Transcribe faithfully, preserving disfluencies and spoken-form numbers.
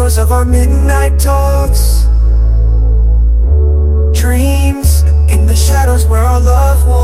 echoes of our midnight talks. Dreams in the shadows where our loved ones